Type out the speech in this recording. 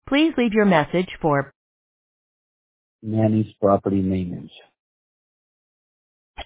Please leave your message for Manny's Property Maintenance.